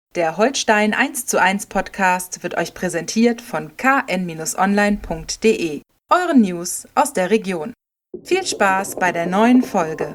Der Holstein 1:1 Podcast wird euch präsentiert von kn-online.de, euren News aus der Region. Viel Spaß bei der neuen Folge.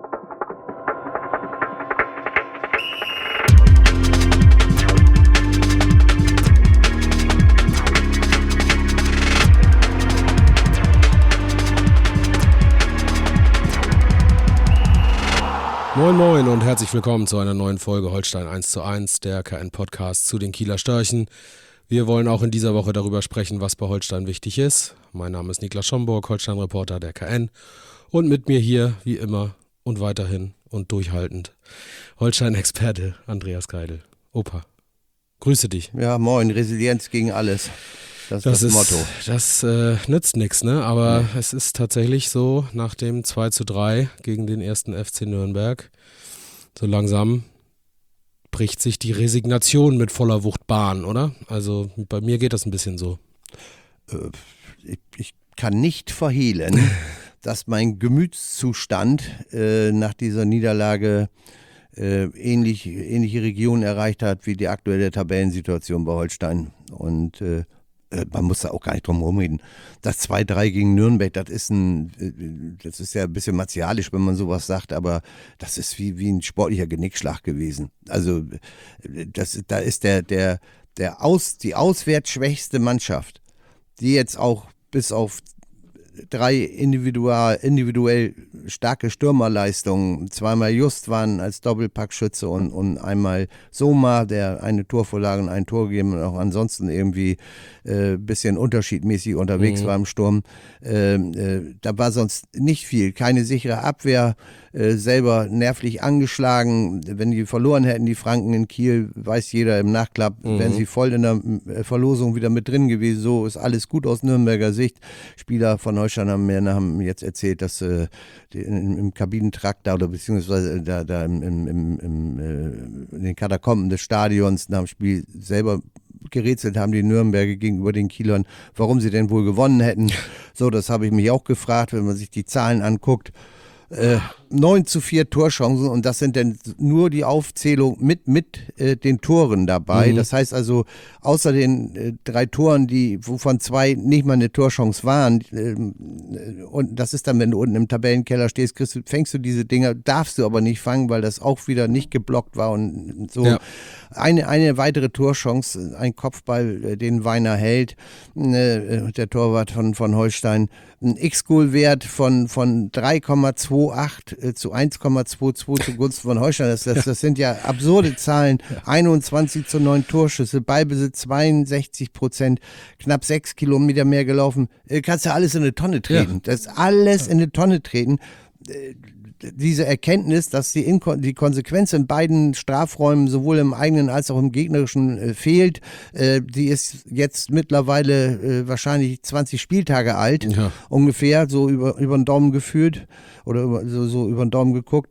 Moin Moin und herzlich willkommen zu einer neuen Folge Holstein 1:1, der KN-Podcast zu den Kieler Störchen. Wir wollen auch in dieser Woche darüber sprechen, was bei Holstein wichtig ist. Mein Name ist Niklas Schomburg, Holstein-Reporter der KN. Und mit mir hier, wie immer und weiterhin und durchhaltend, Holstein-Experte Andreas Keidel. Opa, grüße dich. Ja, moin, Resilienz gegen alles. Das ist das Motto. Das nützt nichts, ne? Aber es ist tatsächlich so, nach dem 2:3 gegen den 1. FC Nürnberg, so langsam bricht sich die Resignation mit voller Wucht Bahn, oder? Also bei mir geht das ein bisschen so. Ich kann nicht verhehlen, dass mein Gemütszustand nach dieser Niederlage ähnliche Regionen erreicht hat wie die aktuelle Tabellensituation bei Holstein. Und man muss da auch gar nicht drum rumreden. Das 2:3 gegen Nürnberg, das ist ja ein bisschen martialisch, wenn man sowas sagt, aber das ist wie ein sportlicher Genickschlag gewesen. Also da ist die auswärts schwächste Mannschaft, die jetzt auch bis auf 3 individuell starke Stürmerleistungen, zweimal Just waren als Doppelpackschütze und einmal Soma, der eine Torvorlage und ein Tor gegeben und auch ansonsten irgendwie bisschen unterschiedmäßig unterwegs war im Sturm. Da war sonst nicht viel, keine sichere Abwehr, selber nervlich angeschlagen. Wenn die verloren hätten, die Franken in Kiel, weiß jeder im Nachklapp, wären sie voll in der Verlosung wieder mit drin gewesen. So ist alles gut aus Nürnberger Sicht. Spieler von Holstein haben jetzt erzählt, dass im Kabinentrakt da oder beziehungsweise in den Katakomben des Stadions nach dem Spiel selber gerätselt haben, die Nürnberger gegenüber den Kielern, warum sie denn wohl gewonnen hätten. So, das habe ich mich auch gefragt, wenn man sich die Zahlen anguckt. 9:4 Torchancen und das sind dann nur die Aufzählung mit den Toren dabei. Das heißt also, außer den 3 Toren, wovon 2 nicht mal eine Torchance waren, und das ist dann, wenn du unten im Tabellenkeller stehst, fängst du diese Dinger, darfst du aber nicht fangen, weil das auch wieder nicht geblockt war und so. Ja. Eine weitere Torchance, ein Kopfball, den Weiner hält, der Torwart von Holstein, ein X-Goal-Wert von 3,28 zu 1,22 zugunsten von Holstein. Das sind ja absurde Zahlen. 21:9 Torschüsse, Ballbesitz 62%, knapp 6 Kilometer mehr gelaufen. Kannst du alles in eine Tonne treten. Ja. Das ist alles in eine Tonne treten. Diese Erkenntnis, dass die Konsequenz in beiden Strafräumen, sowohl im eigenen als auch im gegnerischen, fehlt, die ist jetzt mittlerweile wahrscheinlich 20 Spieltage alt, ungefähr, so über den Daumen gefühlt oder so über den Daumen geguckt.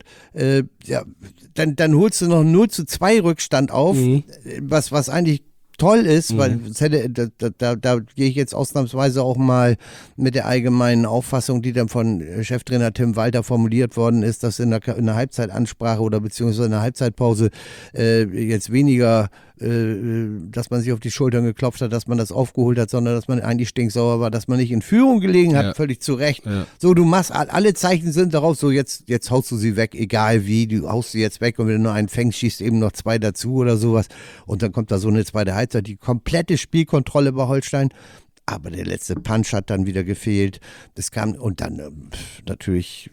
Dann holst du noch 0:2 Rückstand auf, was eigentlich toll ist, weil da gehe ich jetzt ausnahmsweise auch mal mit der allgemeinen Auffassung, die dann von Cheftrainer Tim Walter formuliert worden ist, dass in der Halbzeitansprache oder beziehungsweise in der Halbzeitpause jetzt weniger, dass man sich auf die Schultern geklopft hat, dass man das aufgeholt hat, sondern dass man eigentlich stinksauer war, dass man nicht in Führung gelegen hat, völlig zu Recht. Ja. So, du machst, alle Zeichen sind darauf, so jetzt haust du sie weg, egal wie, du haust sie jetzt weg und wenn du nur einen fängst, schießt eben noch 2 dazu oder sowas und dann kommt da so eine zweite Halbzeit, die komplette Spielkontrolle bei Holstein. Aber der letzte Punch hat dann wieder gefehlt. Das kam und dann natürlich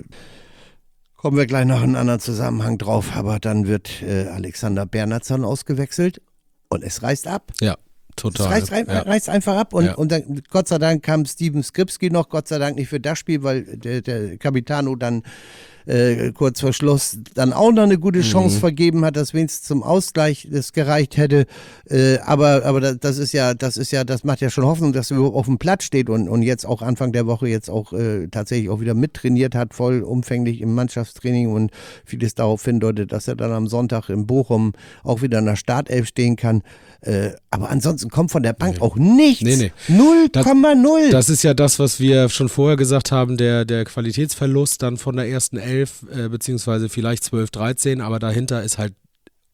kommen wir gleich noch in einen anderen Zusammenhang drauf, aber dann wird Alexander Bernhardsson ausgewechselt und es reißt ab. Ja, total. Es reißt einfach ab und dann, Gott sei Dank kam Steven Skripski noch, Gott sei Dank nicht für das Spiel, weil der Capitano dann kurz vor Schluss dann auch noch eine gute Chance vergeben hat, dass wenigstens zum Ausgleich das gereicht hätte. Aber das macht ja schon Hoffnung, dass er überhaupt auf dem Platz steht und jetzt auch Anfang der Woche jetzt auch tatsächlich auch wieder mittrainiert hat, vollumfänglich im Mannschaftstraining und vieles darauf hindeutet, dass er dann am Sonntag in Bochum auch wieder in der Startelf stehen kann. Aber ansonsten kommt von der Bank auch nichts. 0,0. Das ist ja das, was wir schon vorher gesagt haben, der Qualitätsverlust dann von der ersten Elf, beziehungsweise vielleicht 12, 13, aber dahinter ist halt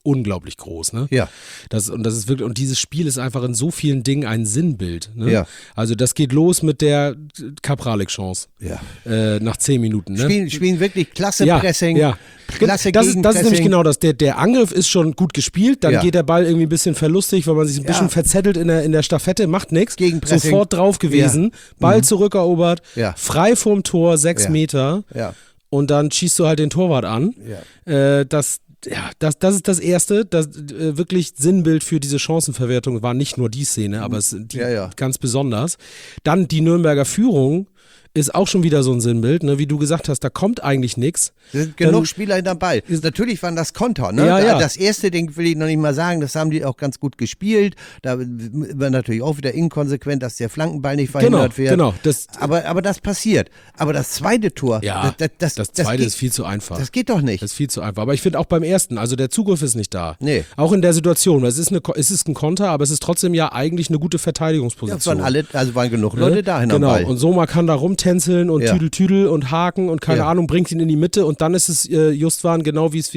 unglaublich groß, ne? Ja. Das ist wirklich, und dieses Spiel ist einfach in so vielen Dingen ein Sinnbild, ne? Ja. Also das geht los mit der Kapralik-Chance. Ja. Nach 10 Minuten, ne? Spielen wirklich klasse Pressing. Ja. Klasse das ist nämlich Gegenpressing. genau das. Der Angriff ist schon gut gespielt, dann Ja. geht der Ball irgendwie ein bisschen verlustig, weil man sich ein bisschen verzettelt in der Staffette, macht nichts. Gegenpressing. Sofort drauf gewesen, Ball zurückerobert, Ja. frei vorm Tor, 6 Meter Ja. und dann schießt du halt den Torwart an. Ja. Das ist das Erste, das wirklich Sinnbild für diese Chancenverwertung war nicht nur die Szene, aber ganz besonders. Dann die Nürnberger Führung ist auch schon wieder so ein Sinnbild, ne? Wie du gesagt hast, da kommt eigentlich nichts. Da sind genug Spieler dabei. Natürlich waren das Konter, ne? Ja. Das erste Ding will ich noch nicht mal sagen, das haben die auch ganz gut gespielt. Da war natürlich auch wieder inkonsequent, dass der Flankenball nicht verhindert wird. Genau. Aber das passiert. Aber das zweite Tor, das zweite ist viel zu einfach. Das geht doch nicht. Das ist viel zu einfach. Aber ich finde auch beim ersten, also der Zugriff ist nicht da. Nee. Auch in der Situation, es ist ein Konter, aber es ist trotzdem ja eigentlich eine gute Verteidigungsposition. Waren genug Leute dahin am Ball. Genau, und Soma kann da rumtänzeln und Tüdel und haken und keine Ahnung, bringt ihn in die Mitte und dann ist es Justwan genau wie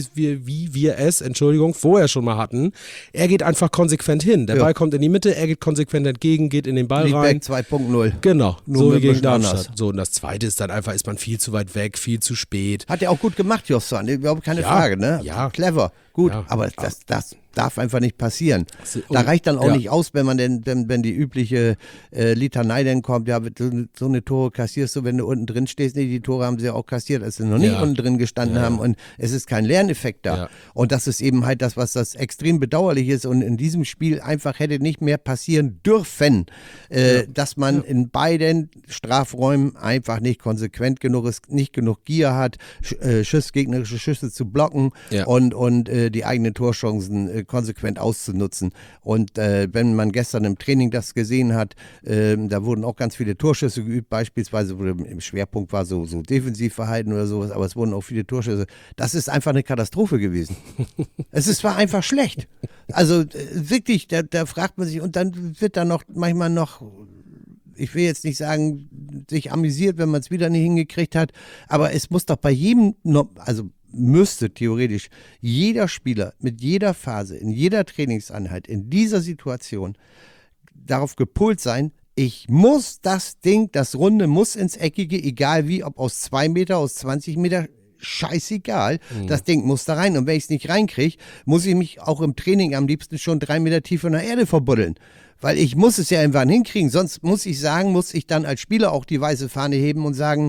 wir es vorher schon mal hatten. Er geht einfach konsequent hin. Der Ball kommt in die Mitte, er geht konsequent entgegen, geht in den Ball rein. 2.0. Genau, Nur so mit wie gegen bisschen Darmstadt. anders. So, und das zweite ist dann einfach, ist man viel zu weit weg, viel zu spät. Hat er auch gut gemacht, Justwan. Überhaupt keine Frage, ne? Ja. Clever. Gut, Ja. aber das darf einfach nicht passieren. Da Und- reicht dann auch ja. nicht aus, wenn man wenn die übliche Litanei dann kommt, ja, so eine Tore kassierst du, wenn du unten drin stehst. Nee, die Tore haben sie ja auch kassiert, als sie noch nicht unten drin gestanden haben und es ist kein Lerneffekt da. Ja. Und das ist eben halt das, was das extrem bedauerlich ist und in diesem Spiel einfach hätte nicht mehr passieren dürfen, dass man in beiden Strafräumen einfach nicht konsequent genug ist, nicht genug Gier hat, gegnerische Schüsse zu blocken und die eigenen Torchancen konsequent auszunutzen. Und wenn man gestern im Training das gesehen hat, da wurden auch ganz viele Torschüsse geübt, beispielsweise, wo im Schwerpunkt war so Defensivverhalten oder sowas, aber es wurden auch viele Torschüsse. Das ist einfach eine Katastrophe gewesen. War einfach schlecht. Also wirklich, da fragt man sich, und dann wird da noch manchmal noch, ich will jetzt nicht sagen, sich amüsiert, wenn man es wieder nicht hingekriegt hat, aber es muss doch bei jedem, müsste theoretisch jeder Spieler mit jeder Phase, in jeder Trainingseinheit, in dieser Situation darauf gepolt sein, ich muss das Ding, das Runde muss ins Eckige, egal wie, ob aus 2 Meter, aus 20 Meter, scheißegal, das Ding muss da rein. Und wenn ich es nicht reinkriege, muss ich mich auch im Training am liebsten schon 3 Meter tief in der Erde verbuddeln. Weil ich muss es ja irgendwann hinkriegen, sonst muss ich dann als Spieler auch die weiße Fahne heben und sagen,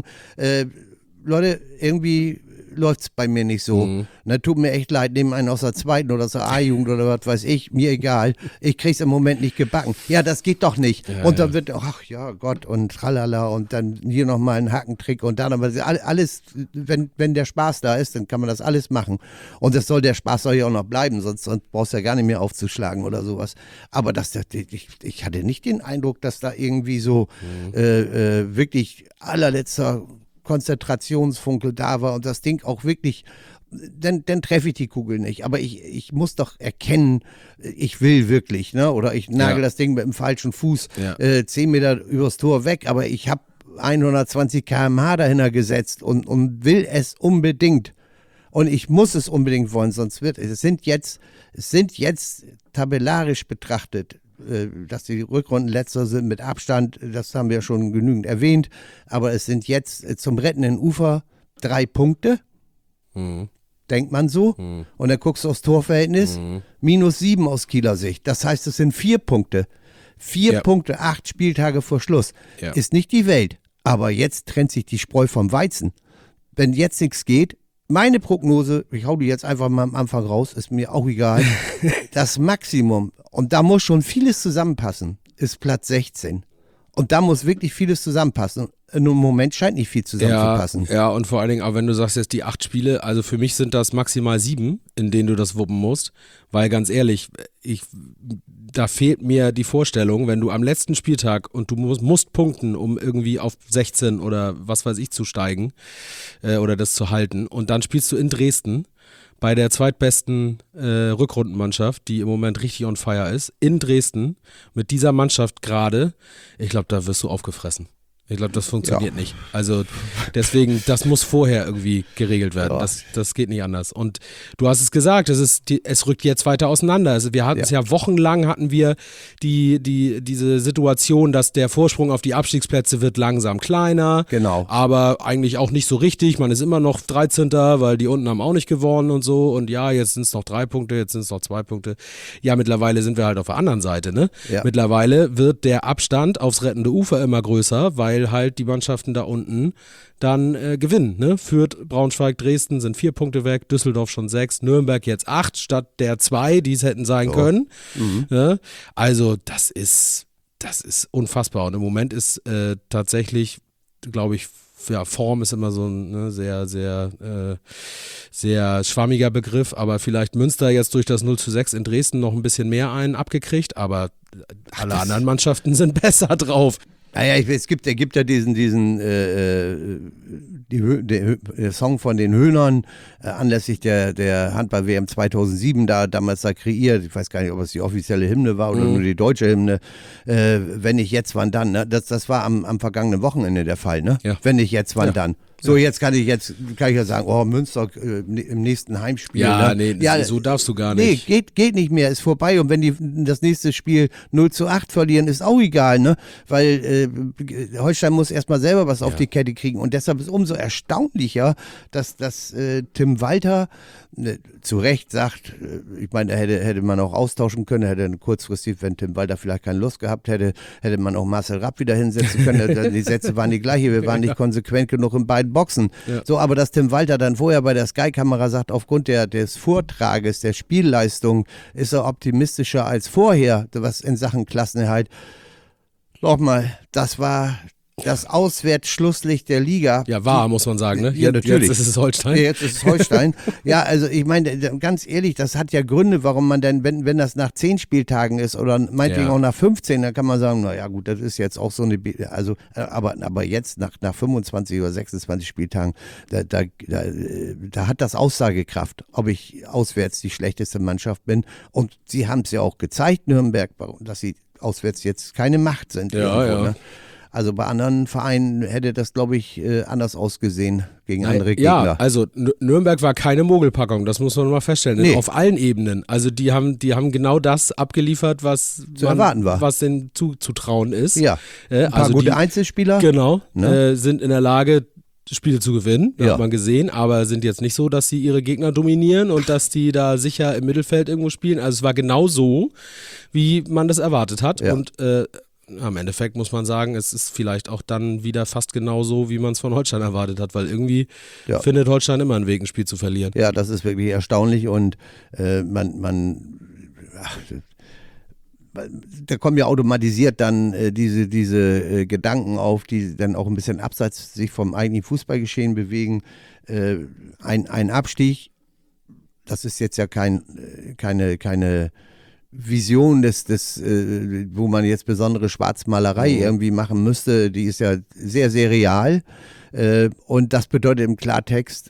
Leute, irgendwie läuft es bei mir nicht so. Na, tut mir echt leid, nehmen einen aus der zweiten oder aus der A-Jugend oder was weiß ich, mir egal. Ich krieg's im Moment nicht gebacken. Ja, das geht doch nicht. Ja, und dann wird, ach ja Gott, und tralala und dann hier nochmal ein Hackentrick und dann, aber alles, wenn der Spaß da ist, dann kann man das alles machen. Und das der Spaß soll ja auch noch bleiben, sonst brauchst du ja gar nicht mehr aufzuschlagen oder sowas. Aber ich hatte nicht den Eindruck, dass da irgendwie so wirklich allerletzter Konzentrationsfunkel da war und das Ding auch wirklich, dann treffe ich die Kugel nicht. Aber ich muss doch erkennen, ich will wirklich, ne? Oder ich nagel das Ding mit dem falschen Fuß 10 Meter übers Tor weg, aber ich habe 120 km/h dahinter gesetzt und will es unbedingt. Und ich muss es unbedingt wollen, sonst es sind jetzt tabellarisch betrachtet, dass die Rückrunden letzter sind mit Abstand, das haben wir schon genügend erwähnt, aber es sind jetzt zum rettenden Ufer 3 Punkte, denkt man so, und dann guckst du aufs Torverhältnis, -7 aus Kieler Sicht, das heißt, es sind 4 Punkte, 4 Punkte, 8 Spieltage vor Schluss, ist nicht die Welt, aber jetzt trennt sich die Spreu vom Weizen, wenn jetzt nichts geht. Meine Prognose, ich hau die jetzt einfach mal am Anfang raus, ist mir auch egal, das Maximum, und da muss schon vieles zusammenpassen, ist Platz 16. Und da muss wirklich vieles zusammenpassen. Im Moment scheint nicht viel zusammenzupassen. Ja, und vor allen Dingen, auch wenn du sagst jetzt die 8 Spiele, also für mich sind das maximal 7, in denen du das wuppen musst, weil ganz ehrlich, da fehlt mir die Vorstellung, wenn du am letzten Spieltag und du musst punkten, um irgendwie auf 16 oder was weiß ich zu steigen oder das zu halten, und dann spielst du in Dresden bei der zweitbesten Rückrundenmannschaft, die im Moment richtig on fire ist, in Dresden, mit dieser Mannschaft gerade, ich glaube, da wirst du aufgefressen. Ich glaube, das funktioniert nicht. Also deswegen, das muss vorher irgendwie geregelt werden. Ja. Das geht nicht anders. Und du hast es gesagt, es rückt jetzt weiter auseinander. Also wir hatten es ja wochenlang, hatten wir diese Situation, dass der Vorsprung auf die Abstiegsplätze wird langsam kleiner. Genau. Aber eigentlich auch nicht so richtig. Man ist immer noch 13., weil die unten haben auch nicht gewonnen und so. Und ja, jetzt sind es noch 3 Punkte, jetzt sind es noch 2 Punkte. Ja, mittlerweile sind wir halt auf der anderen Seite, ne? Ja. Mittlerweile wird der Abstand aufs rettende Ufer immer größer, weil halt die Mannschaften da unten dann gewinnen. Ne? Fürth, Braunschweig, Dresden sind 4 Punkte weg, Düsseldorf schon 6, Nürnberg jetzt 8 statt der 2, die es hätten sein können. Ja? Also das ist unfassbar. Und im Moment ist tatsächlich, glaube ich, ja, Form ist immer so ein sehr, sehr, sehr schwammiger Begriff, aber vielleicht Münster jetzt durch das 0:6 in Dresden noch ein bisschen mehr abgekriegt, aber alle anderen Mannschaften sind besser drauf. Naja, es gibt ja diesen der Song von den Höhnern anlässlich der Handball-WM 2007 damals kreiert. Ich weiß gar nicht, ob es die offizielle Hymne war oder nur die deutsche Hymne. Wenn nicht jetzt, wann dann? Ne? Das war am vergangenen Wochenende der Fall. Ne? Ja. Wenn nicht jetzt, wann dann? So, jetzt kann ich ja sagen, oh, Münster im nächsten Heimspiel. Ja, ne? Nee, so darfst du gar nicht. Nee, geht nicht mehr, ist vorbei. Und wenn die das nächste Spiel 0:8 verlieren, ist auch egal, ne? Weil Holstein muss erstmal selber was auf die Kette kriegen. Und deshalb ist umso erstaunlicher, dass Tim Walter zu Recht sagt, ich meine, hätte man auch austauschen können, hätte kurzfristig, wenn Tim Walter vielleicht keine Lust gehabt hätte man auch Marcel Rapp wieder hinsetzen können. Die Sätze waren die gleiche, wir waren nicht konsequent genug in beiden Boxen. Ja. So, aber dass Tim Walter dann vorher bei der Sky-Kamera sagt, aufgrund des Vortrages, der Spielleistung, ist er optimistischer als vorher, was in Sachen Klassenerhalt. Nochmal, das war das Auswärtsschlusslicht der Liga. Ja, muss man sagen, ne? Ja, natürlich. Jetzt ist es Holstein. Jetzt ist es Holstein. Ja, also ich meine, ganz ehrlich, das hat ja Gründe, warum man denn, wenn das nach 10 Spieltagen ist oder meinetwegen auch nach 15, dann kann man sagen, naja gut, das ist jetzt auch so eine, also, aber jetzt nach 25 oder 26 Spieltagen, da hat das Aussagekraft, ob ich auswärts die schlechteste Mannschaft bin. Und sie haben es ja auch gezeigt, Nürnberg, dass sie auswärts jetzt keine Macht sind. Ja. Ne? Also bei anderen Vereinen hätte das, glaube ich, anders ausgesehen gegen andere Gegner. Ja, also Nürnberg war keine Mogelpackung, das muss man mal feststellen. Nee. Auf allen Ebenen. Also die haben genau das abgeliefert, was zu erwarten war. Was denen zuzutrauen ist. Ja, ein paar gute Einzelspieler. Genau, sind in der Lage, Spiele zu gewinnen, hat man gesehen, aber sind jetzt nicht so, dass sie ihre Gegner dominieren und dass die da sicher im Mittelfeld irgendwo spielen. Also es war genau so, wie man das erwartet hat. Ja. Und am Endeffekt muss man sagen, es ist vielleicht auch dann wieder fast genauso, wie man es von Holstein erwartet hat, weil irgendwie findet Holstein immer einen Weg, ein Spiel zu verlieren. Ja, das ist wirklich erstaunlich und da kommen ja automatisiert dann diese Gedanken auf, die dann auch ein bisschen abseits sich vom eigentlichen Fußballgeschehen bewegen. Ein Abstieg, das ist jetzt ja keine Vision wo man jetzt besondere Schwarzmalerei irgendwie machen müsste, die ist ja sehr, sehr real. Und das bedeutet im Klartext,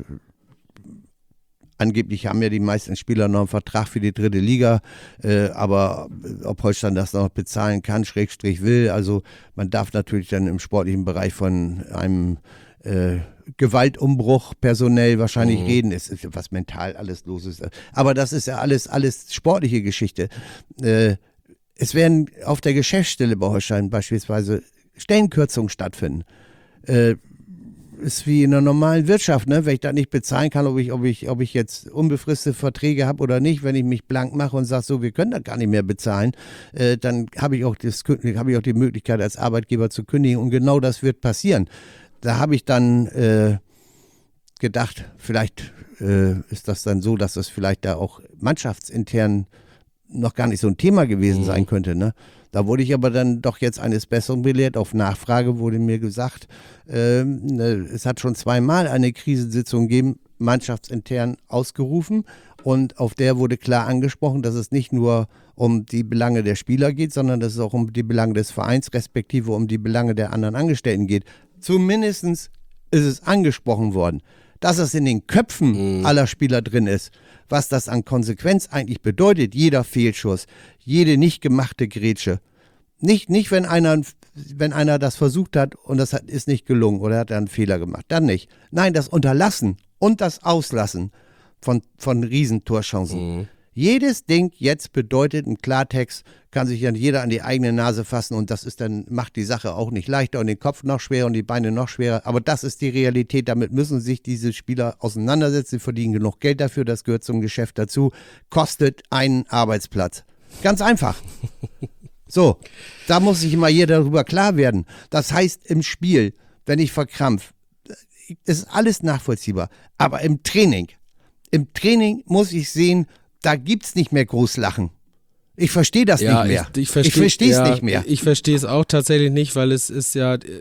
angeblich haben ja die meisten Spieler noch einen Vertrag für die 3. Liga, aber ob Holstein das noch bezahlen kann, / will, also man darf natürlich dann im sportlichen Bereich von einem Gewaltumbruch personell wahrscheinlich reden, es ist was mental alles los ist. Aber das ist ja alles sportliche Geschichte. Es werden auf der Geschäftsstelle bei Holstein beispielsweise Stellenkürzungen stattfinden. Ist wie in einer normalen Wirtschaft, ne? Wenn ich das nicht bezahlen kann, ob ich jetzt unbefristete Verträge habe oder nicht, wenn ich mich blank mache und sage, so, wir können das gar nicht mehr bezahlen, dann habe ich auch die Möglichkeit als Arbeitgeber zu kündigen und genau das wird passieren. Da habe ich dann gedacht, vielleicht ist das dann so, dass das vielleicht da auch mannschaftsintern noch gar nicht so ein Thema gewesen sein könnte. Ne? Da wurde ich aber dann doch jetzt eines Besseren belehrt. Auf Nachfrage wurde mir gesagt, es hat schon 2-mal eine Krisensitzung gegeben, mannschaftsintern ausgerufen. Und auf der wurde klar angesprochen, dass es nicht nur um die Belange der Spieler geht, sondern dass es auch um die Belange des Vereins, respektive um die Belange der anderen Angestellten geht. Zumindest ist es angesprochen worden, dass es in den Köpfen aller Spieler drin ist, was das an Konsequenz eigentlich bedeutet, jeder Fehlschuss, jede nicht gemachte Grätsche. Nicht wenn einer wenn einer das versucht hat und das ist nicht gelungen oder hat er einen Fehler gemacht, dann nicht. Nein, das Unterlassen und das Auslassen von Riesentorchancen. Jedes Ding jetzt bedeutet ein Klartext, kann sich dann jeder an die eigene Nase fassen und das ist dann, macht die Sache auch nicht leichter und den Kopf noch schwerer und die Beine noch schwerer. Aber das ist die Realität, damit müssen sich diese Spieler auseinandersetzen, sie verdienen genug Geld dafür, das gehört zum Geschäft dazu, kostet einen Arbeitsplatz. Ganz einfach. So, da muss sich immer jeder darüber klar werden. Das heißt, im Spiel, wenn ich verkrampf, ist alles nachvollziehbar. Aber im Training muss ich sehen, da gibt's nicht mehr groß Lachen. Ich verstehe das nicht mehr. Ich verstehe es nicht mehr. Ich verstehe es auch tatsächlich nicht, weil es ist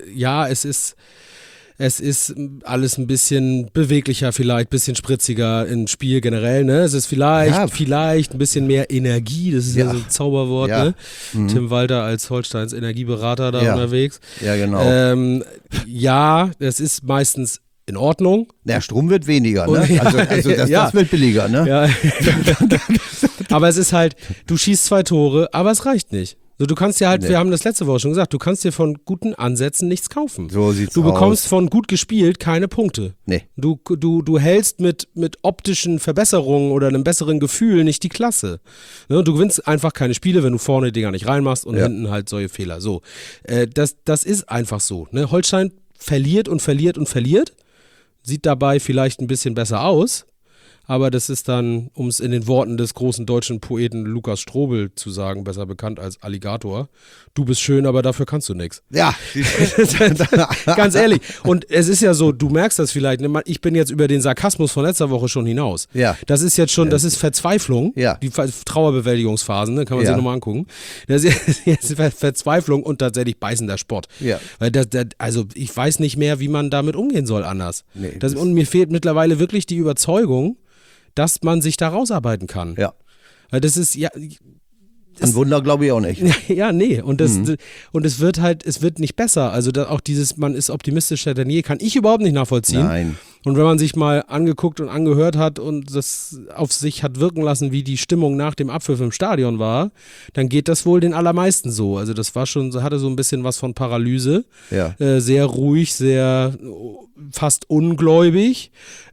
es ist alles ein bisschen beweglicher vielleicht, ein bisschen spritziger im Spiel generell, ne? Es ist vielleicht ein bisschen mehr Energie, das ist ja so ein Zauberwort, ne? Tim Walter als Holsteins Energieberater da unterwegs. Ja, genau. Das ist meistens in Ordnung. Der Strom wird weniger, ne? Das wird billiger, ne? Ja. Aber es ist halt, du schießt 2 Tore, aber es reicht nicht. So, du kannst dir halt, wir haben das letzte Woche schon gesagt, du kannst dir von guten Ansätzen nichts kaufen. So sieht's aus. Du bekommst von gut gespielt keine Punkte. Nee. Du hältst mit optischen Verbesserungen oder einem besseren Gefühl nicht die Klasse. Ne, du gewinnst einfach keine Spiele, wenn du vorne die Dinger nicht reinmachst und hinten halt solche Fehler. So, das ist einfach so. Ne? Holstein verliert und verliert und verliert, sieht dabei vielleicht ein bisschen besser aus. Aber das ist dann, um es in den Worten des großen deutschen Poeten Lukas Strobel zu sagen, besser bekannt als Alligator, du bist schön, aber dafür kannst du nichts. Ja. Ganz ehrlich. Und es ist ja so, du merkst das vielleicht, ich bin jetzt über den Sarkasmus von letzter Woche schon hinaus. Ja. Das ist jetzt schon, das ist Verzweiflung, die Trauerbewältigungsphasen, ne, kann man sich nochmal angucken. Das ist jetzt Verzweiflung und tatsächlich beißender Spott. Ja. Weil also ich weiß nicht mehr, wie man damit umgehen soll anders. Nee, und mir fehlt mittlerweile wirklich die Überzeugung, dass man sich da rausarbeiten kann. Ja. Weil das ist, ein Wunder glaube ich auch nicht. Ja, nee. Und es wird nicht besser. Also auch dieses, man ist optimistischer denn je, kann ich überhaupt nicht nachvollziehen. Nein. Und wenn man sich mal angeguckt und angehört hat und das auf sich hat wirken lassen, wie die Stimmung nach dem Abpfiff im Stadion war, dann geht das wohl den allermeisten so. Also das war hatte so ein bisschen was von Paralyse. Ja. Sehr ruhig, sehr fast ungläubig.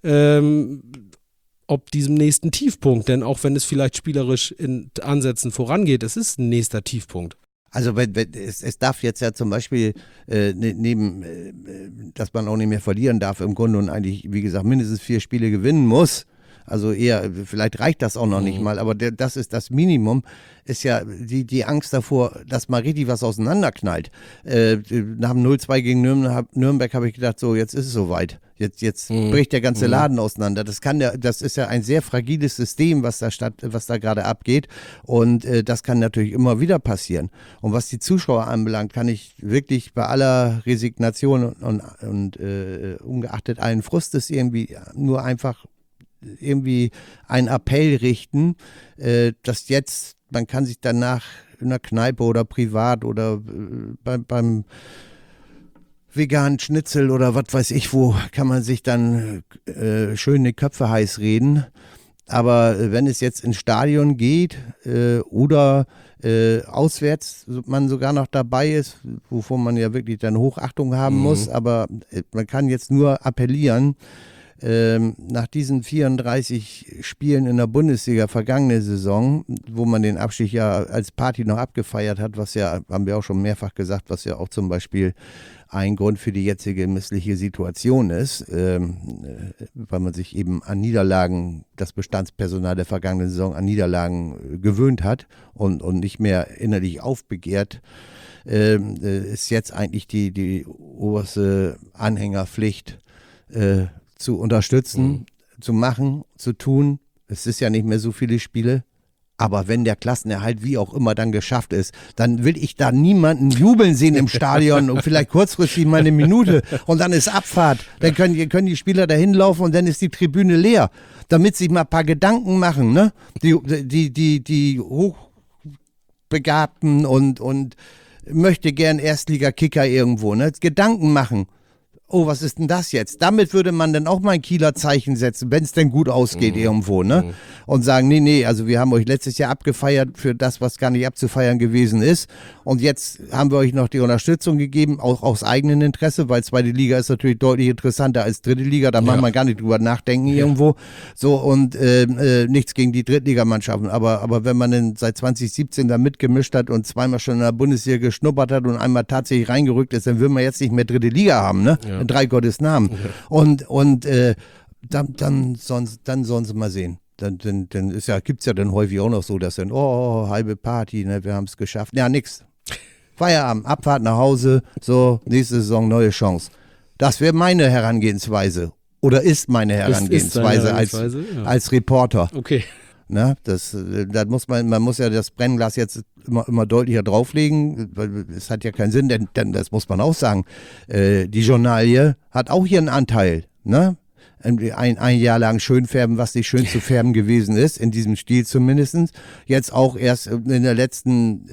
Ob diesem nächsten Tiefpunkt, denn auch wenn es vielleicht spielerisch in Ansätzen vorangeht, es ist ein nächster Tiefpunkt. Also es darf jetzt ja zum Beispiel dass man auch nicht mehr verlieren darf im Grunde und eigentlich, wie gesagt, mindestens 4 Spiele gewinnen muss. Also eher, vielleicht reicht das auch noch nicht mal, aber das ist das Minimum, ist ja die Angst davor, dass mal richtig was auseinanderknallt. Nach dem 0-2 gegen Nürnberg habe ich gedacht, so jetzt ist es soweit. Jetzt bricht der ganze Laden auseinander. Das ist ja ein sehr fragiles System, was da gerade abgeht. Und das kann natürlich immer wieder passieren. Und was die Zuschauer anbelangt, kann ich wirklich bei aller Resignation und ungeachtet allen Frustes irgendwie nur einfach irgendwie einen Appell richten, dass jetzt, man kann sich danach in einer Kneipe oder privat oder beim veganen Schnitzel oder was weiß ich wo, kann man sich dann schön die Köpfe heiß reden. Aber wenn es jetzt ins Stadion geht oder auswärts man sogar noch dabei ist, wovon man ja wirklich dann Hochachtung haben muss, aber man kann jetzt nur appellieren, nach diesen 34 Spielen in der Bundesliga vergangene Saison, wo man den Abstieg ja als Party noch abgefeiert hat, was ja, haben wir auch schon mehrfach gesagt, was ja auch zum Beispiel ein Grund für die jetzige missliche Situation ist, weil man sich eben an Niederlagen, das Bestandspersonal der vergangenen Saison an Niederlagen gewöhnt hat und nicht mehr innerlich aufbegehrt, ist jetzt eigentlich die oberste Anhängerpflicht, zu unterstützen, zu machen, zu tun. Es ist ja nicht mehr so viele Spiele. Aber wenn der Klassenerhalt wie auch immer dann geschafft ist, dann will ich da niemanden jubeln sehen im Stadion und vielleicht kurzfristig mal eine Minute und dann ist Abfahrt. Dann können die Spieler da hinlaufen und dann ist die Tribüne leer. Damit sich mal ein paar Gedanken machen, ne? Die Hochbegabten und möchte gern Erstliga-Kicker irgendwo, ne? Gedanken machen. oh, was ist denn das jetzt? Damit würde man dann auch mal ein Kieler Zeichen setzen, wenn es denn gut ausgeht irgendwo, ne? Und sagen, nee, also wir haben euch letztes Jahr abgefeiert für das, was gar nicht abzufeiern gewesen ist. Und jetzt haben wir euch noch die Unterstützung gegeben, auch aus eigenem Interesse, weil zweite Liga ist natürlich deutlich interessanter als dritte Liga, da mag man gar nicht drüber nachdenken irgendwo. So, und nichts gegen die Drittligamannschaften, aber wenn man denn seit 2017 da mitgemischt hat und zweimal schon in der Bundesliga geschnuppert hat und einmal tatsächlich reingerückt ist, dann will man jetzt nicht mehr dritte Liga haben, ne? Ja. In drei Gottes Namen. Ja. Und dann sollen sie mal sehen. Dann gibt's ja dann häufig auch noch so, dass dann, halbe Party, ne, wir haben es geschafft. Ja, nix. Feierabend, Abfahrt nach Hause, so, nächste Saison, neue Chance. Das wäre meine Herangehensweise. Oder ist meine Herangehensweise als Reporter. Okay. Na, das man muss ja das Brennglas jetzt immer deutlicher drauflegen, weil es hat ja keinen Sinn, denn das muss man auch sagen, die Journalie hat auch ihren Anteil, ne? Ein Jahr lang schön färben, was nicht schön zu färben gewesen ist, in diesem Stil zumindest. Jetzt auch erst in den letzten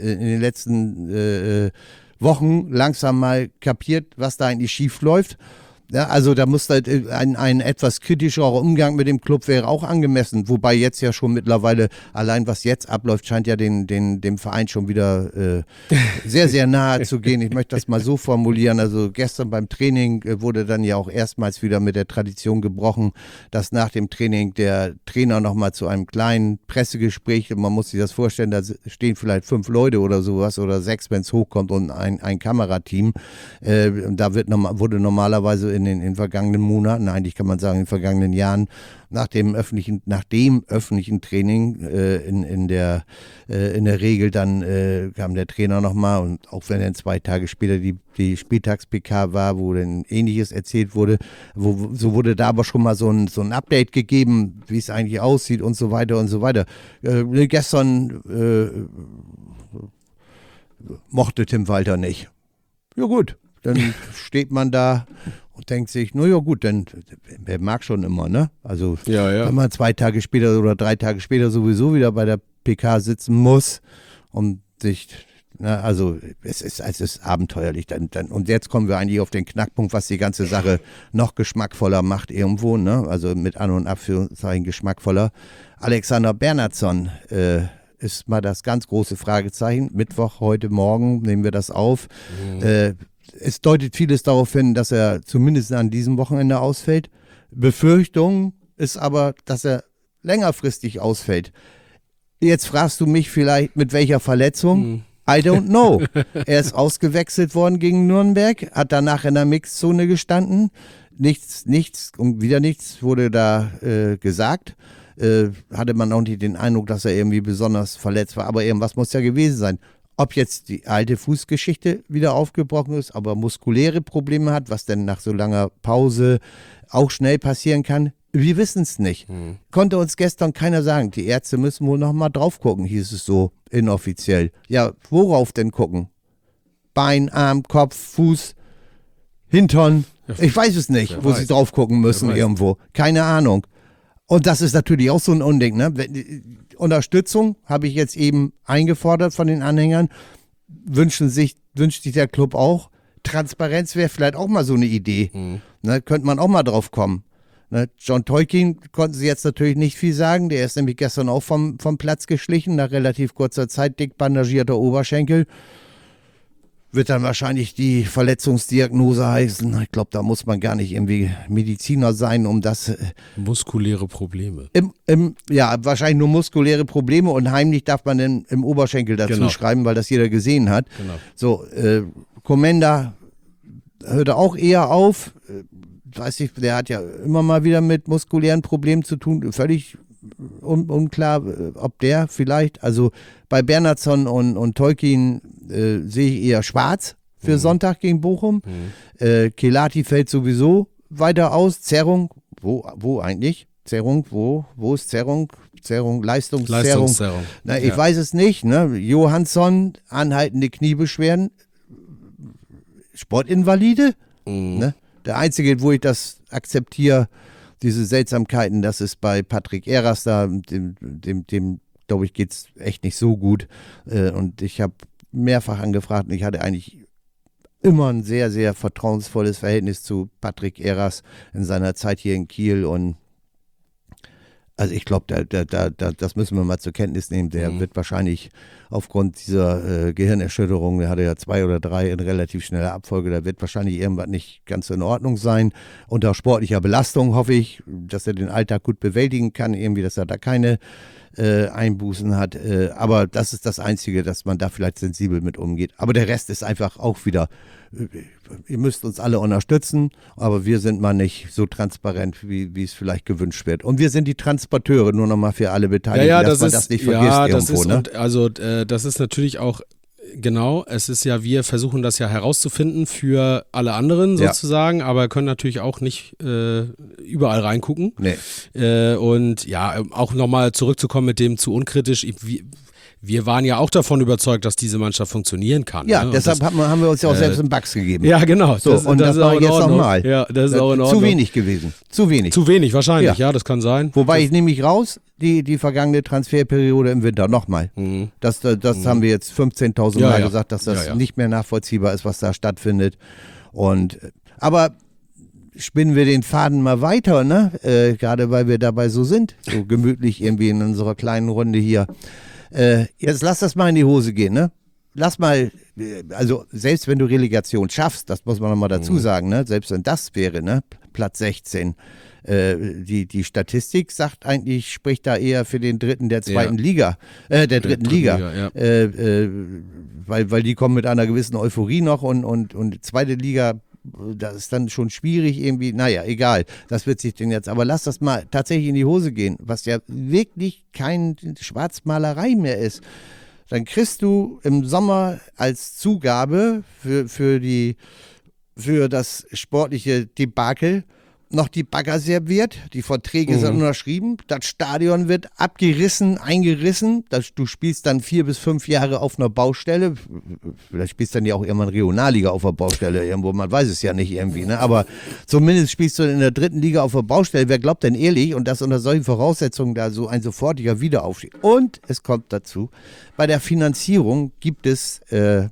Wochen langsam mal kapiert, was da eigentlich schief läuft. Ja, also da muss halt ein etwas kritischerer Umgang mit dem Club wäre auch angemessen, wobei jetzt ja schon mittlerweile, allein was jetzt abläuft, scheint ja dem Verein schon wieder sehr, sehr nahe zu gehen. Ich möchte das mal so formulieren, also gestern beim Training wurde dann ja auch erstmals wieder mit der Tradition gebrochen, dass nach dem Training der Trainer nochmal zu einem kleinen Pressegespräch, man muss sich das vorstellen, da stehen vielleicht 5 Leute oder sowas oder 6, wenn es hochkommt und ein Kamerateam, da wurde normalerweise in den vergangenen Monaten, eigentlich kann man sagen in den vergangenen Jahren, nach dem öffentlichen Training in der Regel dann kam der Trainer nochmal und auch wenn dann 2 Tage später die Spieltags-PK war, wo dann Ähnliches erzählt wurde, so wurde da aber schon mal so ein Update gegeben, wie es eigentlich aussieht und so weiter und so weiter. Gestern mochte Tim Walter nicht. Ja gut, dann steht man da und denkt sich, naja gut, denn wer mag schon immer, ne? Also wenn man 2 Tage später oder 3 Tage später sowieso wieder bei der PK sitzen muss und sich, also es ist abenteuerlich. Und jetzt kommen wir eigentlich auf den Knackpunkt, was die ganze Sache noch geschmackvoller macht irgendwo, ne? Also mit An- und Abführungszeichen geschmackvoller. Alexander Bernhardsson ist mal das ganz große Fragezeichen. Mittwoch, heute Morgen nehmen wir das auf. Es deutet vieles darauf hin, dass er zumindest an diesem Wochenende ausfällt. Befürchtung ist aber, dass er längerfristig ausfällt. Jetzt fragst du mich vielleicht, mit welcher Verletzung? I don't know. Er ist ausgewechselt worden gegen Nürnberg, hat danach in der Mixzone gestanden. Nichts und wieder nichts wurde da gesagt. Hatte man auch nicht den Eindruck, dass er irgendwie besonders verletzt war, aber irgendwas muss ja gewesen sein. Ob jetzt die alte Fußgeschichte wieder aufgebrochen ist, aber muskuläre Probleme hat, was denn nach so langer Pause auch schnell passieren kann, wir wissen es nicht. Konnte uns gestern keiner sagen. Die Ärzte müssen wohl noch mal drauf gucken, hieß es so inoffiziell. Ja, worauf denn gucken? Bein, Arm, Kopf, Fuß, Hintern? Ich weiß es nicht, wo sie drauf gucken müssen irgendwo. Keine Ahnung. Und das ist natürlich auch so ein Unding, ne? Unterstützung habe ich jetzt eben eingefordert von den Anhängern. Wünscht sich der Club auch. Transparenz wäre vielleicht auch mal so eine Idee. Ne? Könnte man auch mal drauf kommen. Ne? John Tolkien konnten sie jetzt natürlich nicht viel sagen. Der ist nämlich gestern auch vom Platz geschlichen, nach relativ kurzer Zeit, dick bandagierter Oberschenkel. Wird dann wahrscheinlich die Verletzungsdiagnose heißen. Ich glaube, da muss man gar nicht irgendwie Mediziner sein, um das. Muskuläre Probleme. Wahrscheinlich nur muskuläre Probleme und heimlich darf man dann im Oberschenkel dazu schreiben, weil das jeder gesehen hat. Genau. So, Komenda hörte auch eher auf. Weiß ich, der hat ja immer mal wieder mit muskulären Problemen zu tun. Völlig unklar, ob der vielleicht, also bei Bernhardsson und Tolkien sehe ich eher schwarz für Sonntag gegen Bochum. Kelati fällt sowieso weiter aus. Zerrung, wo eigentlich? Zerrung, wo ist Zerrung? Leistungszerrung. Na, ich weiß es nicht. Ne? Johansson, anhaltende Kniebeschwerden. Sportinvalide? Ne? Der Einzige, wo ich das akzeptiere, diese Seltsamkeiten, das ist bei Patrick Eraster, dem glaube ich, geht es echt nicht so gut. Und ich habe mehrfach angefragt und ich hatte eigentlich immer ein sehr, sehr vertrauensvolles Verhältnis zu Patrick Eras in seiner Zeit hier in Kiel und also ich glaube, das müssen wir mal zur Kenntnis nehmen. Der wird wahrscheinlich aufgrund dieser Gehirnerschütterung, der hatte ja 2 oder 3 in relativ schneller Abfolge, da wird wahrscheinlich irgendwas nicht ganz in Ordnung sein. Unter sportlicher Belastung hoffe ich, dass er den Alltag gut bewältigen kann, irgendwie, dass er da keine Einbußen hat. Aber das ist das Einzige, dass man da vielleicht sensibel mit umgeht. Aber der Rest ist einfach auch wieder, ihr müsst uns alle unterstützen, aber wir sind mal nicht so transparent, wie es vielleicht gewünscht wird. Und wir sind die Transporteure, nur nochmal für alle Beteiligten, dass man das nicht vergisst irgendwo. Ne? Und also das ist natürlich auch, genau, es ist ja, wir versuchen das ja herauszufinden für alle anderen sozusagen, aber können natürlich auch nicht überall reingucken. Nee. Und ja, auch nochmal zurückzukommen mit dem zu unkritisch, wir waren ja auch davon überzeugt, dass diese Mannschaft funktionieren kann. Ja, ne? deshalb haben wir uns ja auch selbst einen Bugs gegeben. Ja, genau. So, und das war jetzt nochmal. Ja, das ist auch in Ordnung. Zu wenig gewesen. Zu wenig. Zu wenig, wahrscheinlich, ja, das kann sein. Wobei ich nehme mich raus, die vergangene Transferperiode im Winter nochmal. Das haben wir jetzt 15.000 Mal gesagt, dass das nicht mehr nachvollziehbar ist, was da stattfindet. Aber spinnen wir den Faden mal weiter, ne? Gerade weil wir dabei so sind, so gemütlich irgendwie in unserer kleinen Runde hier. Jetzt lass das mal in die Hose gehen, ne? Lass mal, also selbst wenn du Relegation schaffst, das muss man nochmal dazu sagen, ne? Selbst wenn das wäre, ne? Platz 16. Die Statistik sagt eigentlich, spricht da eher für den Dritten der zweiten Liga, der dritten Liga. Weil die kommen mit einer gewissen Euphorie noch und zweite Liga, das ist dann schon schwierig irgendwie, naja, egal, das wird sich denn jetzt, aber lass das mal tatsächlich in die Hose gehen, was ja wirklich keine Schwarzmalerei mehr ist. Dann kriegst du im Sommer als Zugabe für das sportliche Debakel noch die Bagger serviert, die Verträge sind unterschrieben, das Stadion wird abgerissen, eingerissen, du spielst dann 4 bis 5 Jahre auf einer Baustelle, vielleicht spielst du dann ja auch irgendwann Regionalliga auf der Baustelle irgendwo, man weiß es ja nicht irgendwie, ne? Aber zumindest spielst du in der 3. Liga auf der Baustelle, wer glaubt denn ehrlich, und das unter solchen Voraussetzungen da so ein sofortiger Wiederaufstieg. Und es kommt dazu, bei der Finanzierung gibt es einen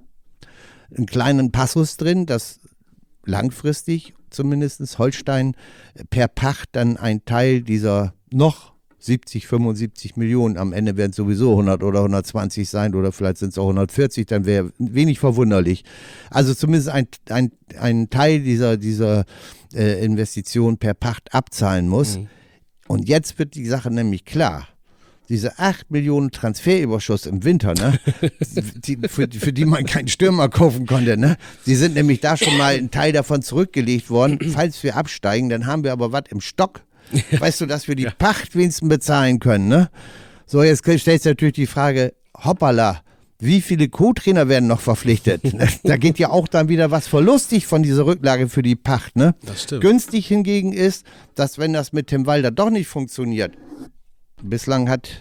kleinen Passus drin, dass langfristig zumindest Holstein per Pacht dann ein Teil dieser noch 70, 75 Millionen, am Ende werden es sowieso 100 oder 120 sein oder vielleicht sind es auch 140, dann wäre wenig verwunderlich. Also zumindest ein Teil dieser Investition per Pacht abzahlen muss. Und jetzt wird die Sache nämlich klar. Diese 8 Millionen Transferüberschuss im Winter, ne? für die man keinen Stürmer kaufen konnte, ne? Die sind nämlich da schon mal ein Teil davon zurückgelegt worden. Falls wir absteigen, dann haben wir aber was im Stock. Weißt du, dass wir die Pacht wenigstens bezahlen können, ne? So, jetzt stellst du natürlich die Frage, hoppala, wie viele Co-Trainer werden noch verpflichtet? Da geht ja auch dann wieder was verlustig von dieser Rücklage für die Pacht, ne? Das stimmt. Günstig hingegen ist, dass wenn das mit Tim Walter doch nicht funktioniert, bislang hat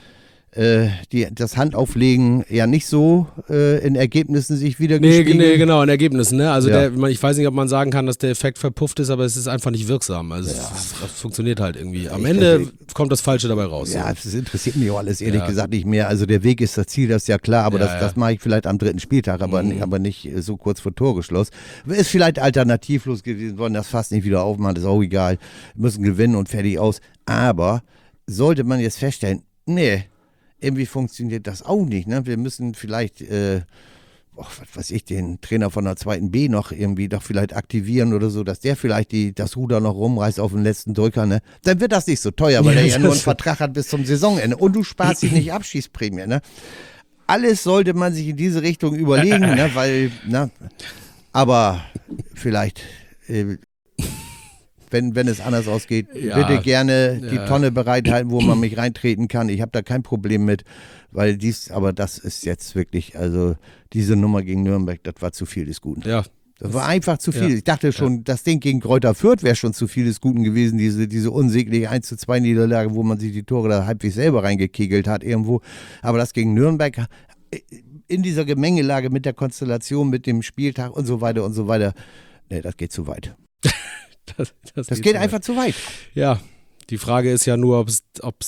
das Handauflegen ja nicht so in Ergebnissen sich wieder gespiegelt. Nee, genau, in Ergebnissen. Ne? Also ich weiß nicht, ob man sagen kann, dass der Effekt verpufft ist, aber es ist einfach nicht wirksam. Also es funktioniert halt irgendwie. Am Ende kommt das Falsche dabei raus. Ja, das interessiert mich auch alles ehrlich gesagt nicht mehr. Also der Weg ist das Ziel, das ist ja klar, aber das mache ich vielleicht am 3. Spieltag, aber nicht so kurz vor Torgeschluss. Ist vielleicht alternativlos gewesen worden, das fasst nicht wieder aufmachen, das ist auch egal. Wir müssen gewinnen und fertig aus. Aber sollte man jetzt feststellen, nee, irgendwie funktioniert das auch nicht. Ne? Wir müssen vielleicht, den Trainer von der 2. B noch irgendwie doch vielleicht aktivieren oder so, dass der vielleicht das Ruder noch rumreißt auf den letzten Drücker. Ne? Dann wird das nicht so teuer, weil er ja nur einen Vertrag hat bis zum Saisonende. Und du sparst dich nicht Abschießprämie. Ne? Alles sollte man sich in diese Richtung überlegen, ne? Weil, aber vielleicht... Wenn es anders ausgeht, bitte gerne die Tonne bereithalten, wo man mich reintreten kann. Ich habe da kein Problem mit, weil aber das ist jetzt wirklich, also diese Nummer gegen Nürnberg, das war zu viel des Guten. Ja. Das war einfach zu viel. Ich dachte schon, das Ding gegen Greuther Fürth wäre schon zu viel des Guten gewesen, diese unsägliche 1:2 Niederlage, wo man sich die Tore da halbwegs selber reingekegelt hat irgendwo. Aber das gegen Nürnberg, in dieser Gemengelage mit der Konstellation, mit dem Spieltag und so weiter, nee, das geht zu weit. Das geht einfach zu weit. Ja, die Frage ist ja nur, ob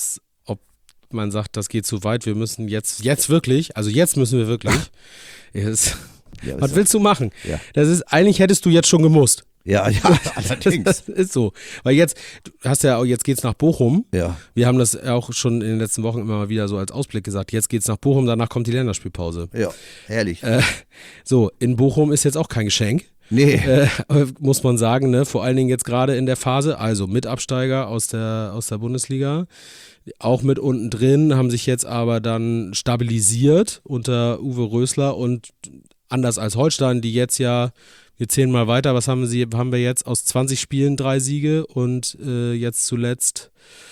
man sagt, das geht zu weit, wir müssen jetzt wirklich, also jetzt müssen wir wirklich, Ja, Was willst du machen? Ja. Das ist, eigentlich hättest du jetzt schon gemusst. Ja, allerdings. Das ist so. Weil jetzt, jetzt geht's nach Bochum. Ja. Wir haben das auch schon in den letzten Wochen immer mal wieder so als Ausblick gesagt. Jetzt geht's nach Bochum, danach kommt die Länderspielpause. Ja, herrlich. So, in Bochum ist jetzt auch kein Geschenk. Nee. Muss man sagen, ne? Vor allen Dingen jetzt gerade in der Phase, also mit Absteiger aus der Bundesliga, auch mit unten drin, haben sich jetzt aber dann stabilisiert unter Uwe Rösler und anders als Holstein, die jetzt ja, wir zählen mal weiter, was haben wir jetzt aus 20 Spielen 3 Siege und jetzt zuletzt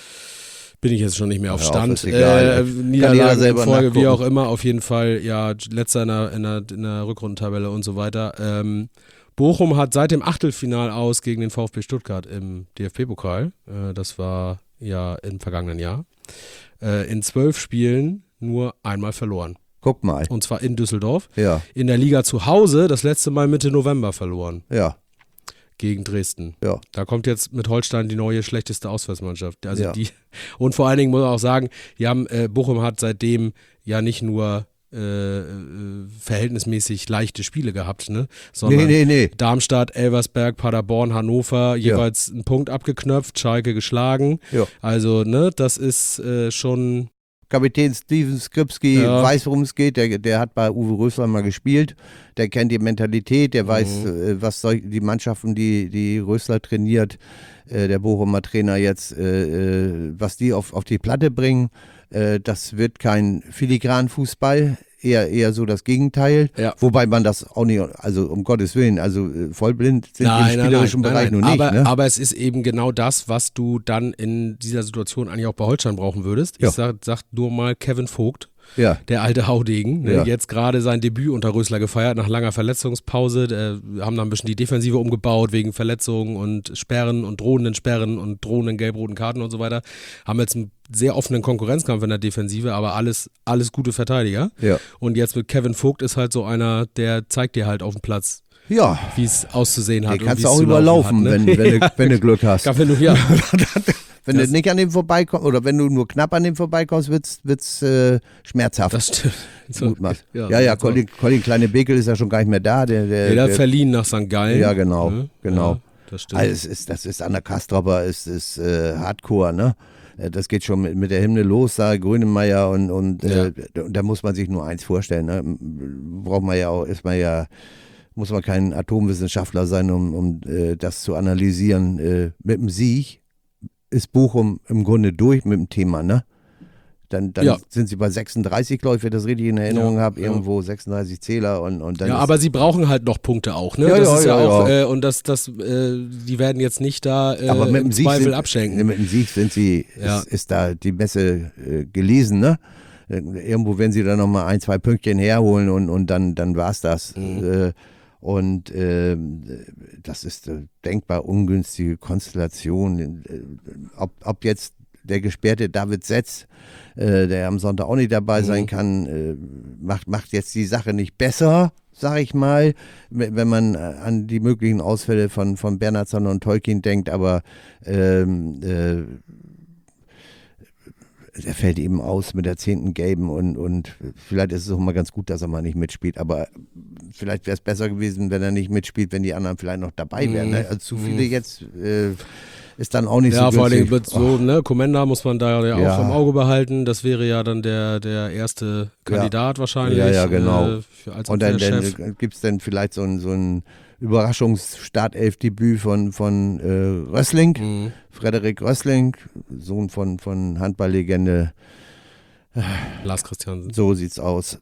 bin ich jetzt schon nicht mehr auf Stand. Ist egal. Niederlagen in Folge, nachgucken. wie auch immer, auf jeden Fall, ja, letzter in der Rückrundentabelle und so weiter. Bochum hat seit dem Achtelfinal aus gegen den VfB Stuttgart im DFB-Pokal, das war ja im vergangenen Jahr, in 12 Spielen nur einmal verloren. Guck mal. Und zwar in Düsseldorf. Ja. In der Liga zu Hause das letzte Mal Mitte November verloren. Ja. Gegen Dresden. Ja. Da kommt jetzt mit Holstein die neue schlechteste Auswärtsmannschaft. Also Ja. Und vor allen Dingen muss man auch sagen, Bochum hat seitdem ja nicht nur verhältnismäßig leichte Spiele gehabt, ne? Sondern Nee. Darmstadt, Elversberg, Paderborn, Hannover, jeweils einen Punkt abgeknöpft, Schalke geschlagen. Ja. Also, ne, das ist schon. Kapitän Steven Skripski Ja. weiß, worum es geht. Der hat bei Uwe Rösler mal gespielt. Der kennt die Mentalität. Der weiß, was die Mannschaften, die Rösler trainiert, der Bochumer Trainer jetzt, was die auf die Platte bringen. Das wird kein Filigran-Fußball, eher so das Gegenteil. Ja. Wobei man das auch nicht, also um Gottes Willen, also vollblind sind die im spielerischen Bereich nur nicht. Ne? Aber es ist eben genau das, was du dann in dieser Situation eigentlich auch bei Holstein brauchen würdest. Ja. Ich sag nur mal Kevin Vogt. Ja. Der alte Haudegen, ne? Ja. Jetzt gerade sein Debüt unter Rösler gefeiert nach langer Verletzungspause. Haben dann ein bisschen die Defensive umgebaut wegen Verletzungen und Sperren und drohenden gelb-roten Karten und so weiter. Haben jetzt einen sehr offenen Konkurrenzkampf in der Defensive, aber alles gute Verteidiger. Ja. Und jetzt mit Kevin Vogt ist halt so einer, der zeigt dir halt auf dem Platz, Ja. wie es auszusehen hat. Den und kannst wie du es auch zu laufen überlaufen, hat, ne? wenn du Glück hast. Wenn du, ja. Wenn du nicht an dem vorbeikommst oder wenn du nur knapp an dem vorbeikommst, wird's schmerzhaft. Das stimmt. So, Mutmaß. ja, Ja, so. Colin Kleine-Bekel ist ja schon gar nicht mehr da. Der hat verliehen nach St. Gallen. Ja, genau. Ne? Genau. Ja, das stimmt. Also das ist an der Kastropper, ist Hardcore, ne? Das geht schon mit der Hymne los, da Grönemeyer und da muss man sich nur eins vorstellen, ne? Muss man kein Atomwissenschaftler sein, um das zu analysieren. Mit dem Sieg ist Bochum im Grunde durch mit dem Thema, ne? Dann Ja. sind sie bei 36, glaube ich, wenn ich das richtig in Erinnerung Ja, habe, ja. irgendwo 36 Zähler und dann Ja, ist aber sie brauchen halt noch Punkte auch, ne? Ja, das ja, ist ja ja, auch, ja. Und die werden jetzt nicht da aber mit im dem Sieg Zweifel abschenken. Mit dem Sieg sind sie, Ja. ist da die Messe gelesen, ne? Irgendwo werden sie dann nochmal 1, 2 Pünktchen herholen und dann war es das. Das ist denkbar ungünstige Konstellation. Ob jetzt der gesperrte David Setz, der am Sonntag auch nicht dabei sein kann, macht jetzt die Sache nicht besser, sag ich mal, wenn man an die möglichen Ausfälle von Bernhardsson und Tolkien denkt, aber der fällt eben aus mit der 10. Gelben und vielleicht ist es auch mal ganz gut, dass er mal nicht mitspielt, aber vielleicht wäre es besser gewesen, wenn er nicht mitspielt, wenn die anderen vielleicht noch dabei wären. Ne? Also zu viele jetzt ist dann auch nicht so Ja, vor allem günstig. wird so, ne, Komenda muss man da ja Ja. auch im Auge behalten. Das wäre ja dann der erste Kandidat wahrscheinlich. Ja, genau. Als Und dann Chef. gibt es dann vielleicht so ein Überraschungsstartelf-Debüt von Rössling, Frederik Rössling, Sohn von Handballlegende. Lars Christiansen. So sieht's aus.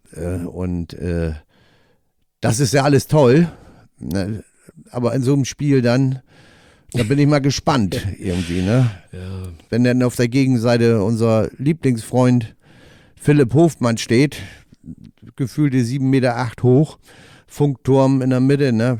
Das ist ja alles toll. Ne? Aber in so einem Spiel dann, da bin ich mal gespannt irgendwie. Ne? Ja. Wenn dann auf der Gegenseite unser Lieblingsfreund Philipp Hofmann steht, gefühlte 7,8 Meter hoch, Funkturm in der Mitte. Ne?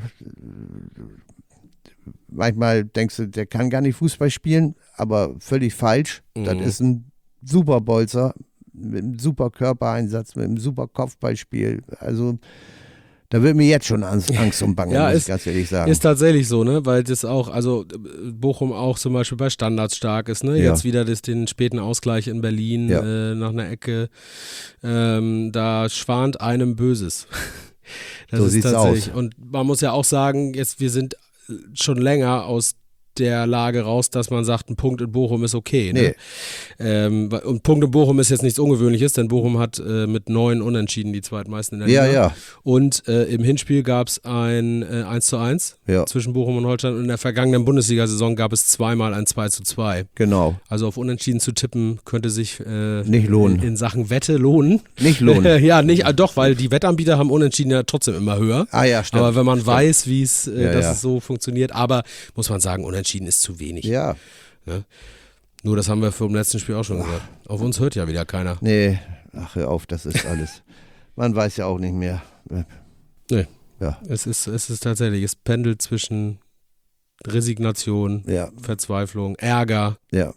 Manchmal denkst du, der kann gar nicht Fußball spielen, aber völlig falsch. Das ist ein super Bolzer mit einem super Körpereinsatz, mit einem super Kopfballspiel. Also da wird mir jetzt schon Angst und Bange, Ja, muss ich ganz ehrlich sagen. Ist tatsächlich so, ne? Weil das auch, also Bochum auch zum Beispiel bei Standards stark ist, ne? Ja. Jetzt wieder den späten Ausgleich in Berlin Ja. nach einer Ecke. Da schwant einem Böses. Das so ist sieht's tatsächlich. aus. Und man muss ja auch sagen, jetzt, wir sind schon länger aus der Lage raus, dass man sagt, ein Punkt in Bochum ist okay. Ne? Und Punkt in Bochum ist jetzt nichts Ungewöhnliches, denn Bochum hat mit 9 Unentschieden die zweitmeisten in der Liga. Ja. Und im Hinspiel gab es ein 1:1 zwischen Bochum und Holstein. Und in der vergangenen Bundesliga-Saison gab es zweimal ein 2:2. Genau. Also auf Unentschieden zu tippen könnte sich nicht lohnen. In Sachen Wette lohnen. Nicht lohnen. Ja, nicht, doch, weil die Wettanbieter haben Unentschieden ja trotzdem immer höher. Ah ja, stimmt. Aber wenn man weiß, wie es, dass ja. es so funktioniert, aber muss man sagen, Unentschieden ist zu wenig. Ja. Ne? Nur das haben wir vom letzten Spiel auch schon gesagt. Auf uns hört ja wieder keiner. Nee, ach hör auf, das ist alles. Man weiß ja auch nicht mehr. Nee. Ja. Es ist tatsächlich, es pendelt zwischen Resignation, Verzweiflung, Ärger. Ja.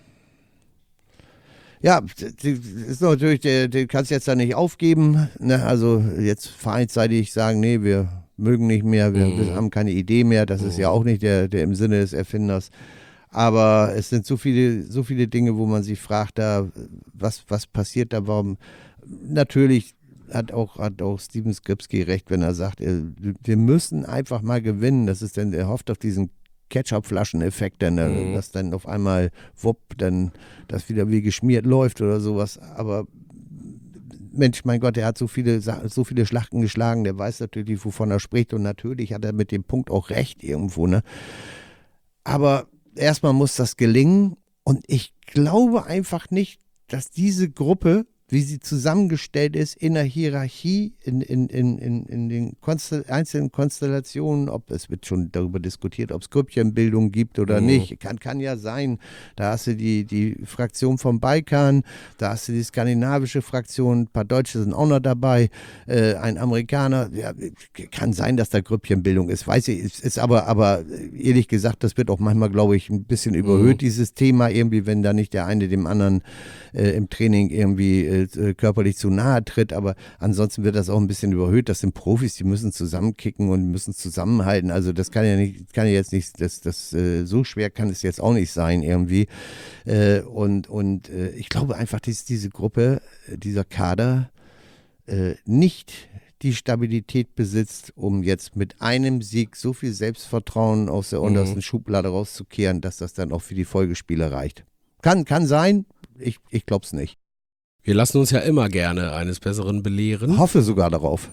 Ja, das ist natürlich, du kannst jetzt da nicht aufgeben. Ne? Also jetzt vereinsseitig sagen, nee, wir mögen nicht mehr, wir haben keine Idee mehr. Das ist ja auch nicht der im Sinne des Erfinders. Aber es sind so viele Dinge, wo man sich fragt, da was passiert da, warum? Natürlich hat auch Steven Skripski recht, wenn er sagt, wir müssen einfach mal gewinnen. Das ist dann, er hofft auf diesen Ketchup-Flaschen-Effekt, dass dann auf einmal dann das wieder wie geschmiert läuft oder sowas. Aber Mensch, mein Gott, er hat so viele Schlachten geschlagen, der weiß natürlich, wovon er spricht und natürlich hat er mit dem Punkt auch recht irgendwo, ne? Aber erstmal muss das gelingen und ich glaube einfach nicht, dass diese Gruppe, wie sie zusammengestellt ist, in der Hierarchie, in den einzelnen Konstellationen, es wird schon darüber diskutiert, ob es Grüppchenbildung gibt oder nicht, kann ja sein. Da hast du die Fraktion vom Balkan, da hast du die skandinavische Fraktion, ein paar Deutsche sind auch noch dabei, ein Amerikaner, ja, kann sein, dass da Grüppchenbildung ist, weiß ich, ist aber ehrlich gesagt, das wird auch manchmal, glaube ich, ein bisschen überhöht, dieses Thema irgendwie, wenn da nicht der eine dem anderen im Training irgendwie körperlich zu nahe tritt, aber ansonsten wird das auch ein bisschen überhöht. Das sind Profis, die müssen zusammenkicken und müssen zusammenhalten. Also das kann ja jetzt nicht, so schwer kann es jetzt auch nicht sein irgendwie. Und ich glaube einfach, dass diese Gruppe, dieser Kader nicht die Stabilität besitzt, um jetzt mit einem Sieg so viel Selbstvertrauen aus der untersten Schublade rauszukehren, dass das dann auch für die Folgespiele reicht. Kann sein, ich glaube es nicht. Wir lassen uns ja immer gerne eines Besseren belehren. Hoffe sogar darauf.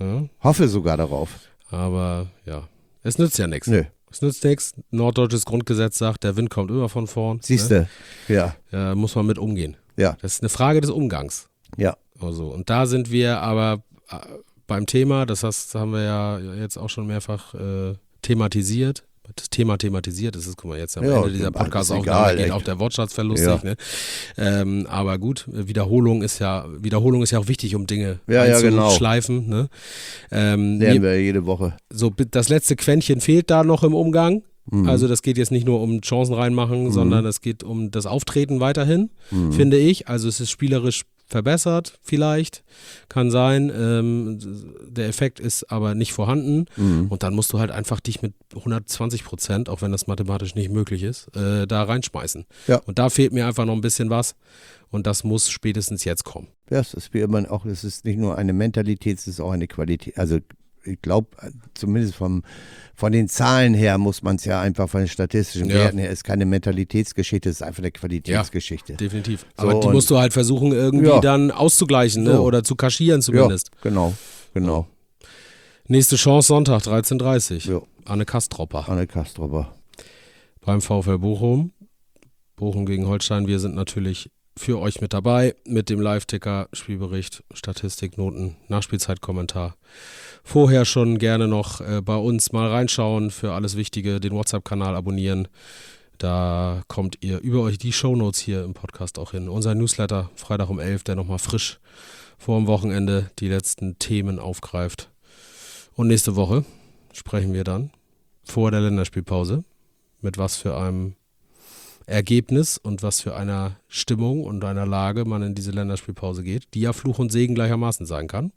Aber ja, es nützt ja nichts. Nö. Es nützt nichts. Norddeutsches Grundgesetz sagt, der Wind kommt immer von vorn. Siehste, ne? Ja. Muss man mit umgehen. Ja. Das ist eine Frage des Umgangs. Ja. Also, und da sind wir aber beim Thema, haben wir ja jetzt auch schon mehrfach thematisiert. Das Thema thematisiert ist, guck mal, jetzt am Ende dieser Podcast-Aufnahme geht auch der Wortschatz verlustig. Ja. Ne? Aber gut, Wiederholung ist ja auch wichtig, um Dinge einzuschleifen. Genau. Ne? Lernen wir jede Woche. So, das letzte Quäntchen fehlt da noch im Umgang. Also das geht jetzt nicht nur um Chancen reinmachen, sondern es geht um das Auftreten weiterhin, finde ich. Also es ist spielerisch verbessert vielleicht, kann sein. Der Effekt ist aber nicht vorhanden und dann musst du halt einfach dich mit 120%, auch wenn das mathematisch nicht möglich ist, da reinschmeißen. Ja. Und da fehlt mir einfach noch ein bisschen was und das muss spätestens jetzt kommen. Ja, es ist wie immer auch, es ist nicht nur eine Mentalität, es ist auch eine Qualität. Also ich glaube, zumindest von den Zahlen her muss man es ja einfach von den statistischen Werten her, ist keine Mentalitätsgeschichte, es ist einfach eine Qualitätsgeschichte. Ja, definitiv. Aber die musst du halt versuchen irgendwie dann auszugleichen, ne? Oder zu kaschieren zumindest. Ja, genau. Nächste Chance Sonntag, 13:30 Uhr. Anne Kastropper. Beim VfL Bochum. Bochum gegen Holstein. Wir sind natürlich für euch mit dabei mit dem Live-Ticker, Spielbericht, Statistik, Noten, Nachspielzeitkommentar. Vorher schon gerne noch bei uns mal reinschauen, für alles Wichtige den WhatsApp-Kanal abonnieren. Da kommt ihr über euch die Shownotes hier im Podcast auch hin. Unser Newsletter, Freitag um 11, der nochmal frisch vor dem Wochenende die letzten Themen aufgreift. Und nächste Woche sprechen wir dann vor der Länderspielpause mit was für einem Ergebnis und was für einer Stimmung und einer Lage man in diese Länderspielpause geht, die ja Fluch und Segen gleichermaßen sein kann.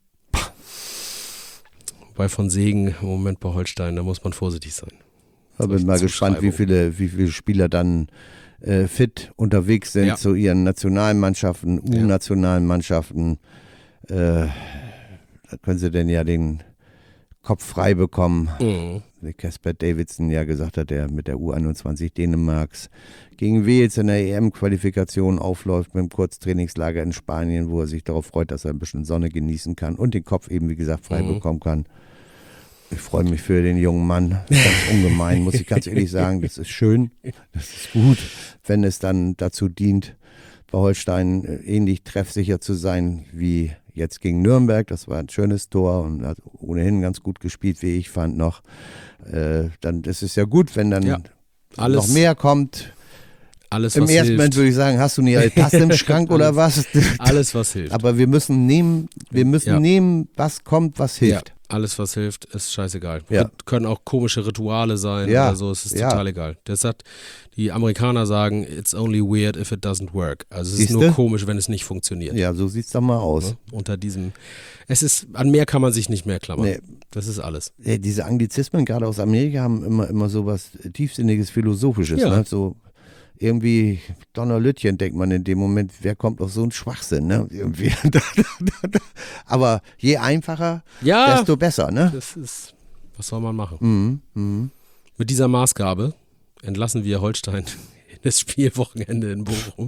Wobei von Segen im Moment bei Holstein, da muss man vorsichtig sein. Ich bin mal gespannt, wie viele Spieler dann fit unterwegs sind zu ihren Nationalmannschaften, U-Nationalen Mannschaften. Da können sie denn ja den Kopf frei bekommen. Mhm. Wie Casper Davidson ja gesagt hat, der mit der U21 Dänemarks gegen Wales in der EM-Qualifikation aufläuft mit dem Kurztrainingslager in Spanien, wo er sich darauf freut, dass er ein bisschen Sonne genießen kann und den Kopf eben, wie gesagt, frei bekommen kann. Ich freue mich für den jungen Mann, ganz ungemein, muss ich ganz ehrlich sagen. Das ist schön, das ist gut, wenn es dann dazu dient, bei Holstein ähnlich treffsicher zu sein wie jetzt gegen Nürnberg. Das war ein schönes Tor und hat ohnehin ganz gut gespielt, wie ich fand noch. Dann ist es ja gut, wenn dann noch mehr kommt. Alles, Im was ersten hilft. Moment würde ich sagen, hast du nie eine Tasse im Schrank oder was? Alles, was hilft. Aber wir müssen nehmen, was kommt, was hilft. Ja, alles, was hilft, ist scheißegal. Ja. Können auch komische Rituale sein Ja. oder so, es ist total egal. Die Amerikaner sagen, it's only weird if it doesn't work. Also es ist Siehste? nur komisch, wenn es nicht funktioniert. Ja, so sieht es doch mal aus. Ne? Unter diesem, an mehr kann man sich nicht mehr klammern. Nee. Das ist alles. Diese Anglizismen, gerade aus Amerika, haben immer so was tiefsinniges, Philosophisches. Ja. Ne? So irgendwie Donnerlütchen denkt man in dem Moment, wer kommt auf so einen Schwachsinn, ne? Irgendwie. Aber je einfacher, desto besser, ne? Das ist, was soll man machen? Mit dieser Maßgabe entlassen wir Holstein in das Spielwochenende in Bochum.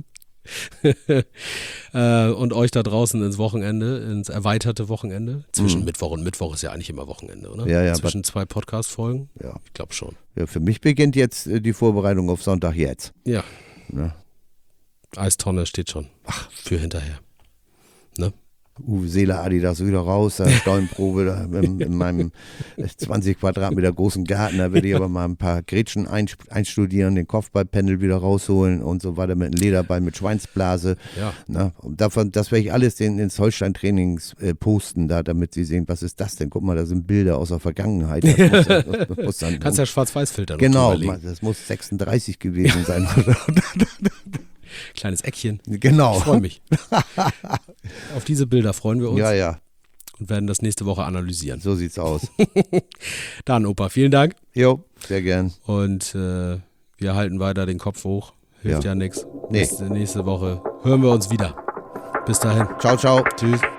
Und euch da draußen ins erweiterte Wochenende. Zwischen Mittwoch und Mittwoch ist ja eigentlich immer Wochenende, oder? Ja, Zwischen zwei Podcast-Folgen? Ja. Ich glaube schon. Ja, für mich beginnt jetzt die Vorbereitung auf Sonntag jetzt. Ja. Ne? Eistonne steht schon. Ach, für hinterher. Ne? Uwe Seeler Adidas wieder raus, Stollenprobe da in meinem 20 Quadratmeter großen Garten, da werde ich aber mal ein paar Grätschen einstudieren, den Kopfballpendel wieder rausholen und so weiter mit einem Lederball mit Schweinsblase. Ja. Na, und das werde ich alles ins Holstein-Trainings posten, da, damit sie sehen, was ist das denn? Guck mal, da sind Bilder aus der Vergangenheit. Das muss dann, Kannst ja Schwarz-Weiß-Filter noch genau, drüberlegen. das muss 36 gewesen sein. Kleines Eckchen. Genau. Ich freue mich. Auf diese Bilder freuen wir uns Ja, und werden das nächste Woche analysieren. so sieht's aus. Dann, Opa, vielen Dank. Jo, sehr gern. Und wir halten weiter den Kopf hoch. Hilft ja nichts. Nee. Nächste Woche hören wir uns wieder. Bis dahin. Ciao, ciao. Tschüss.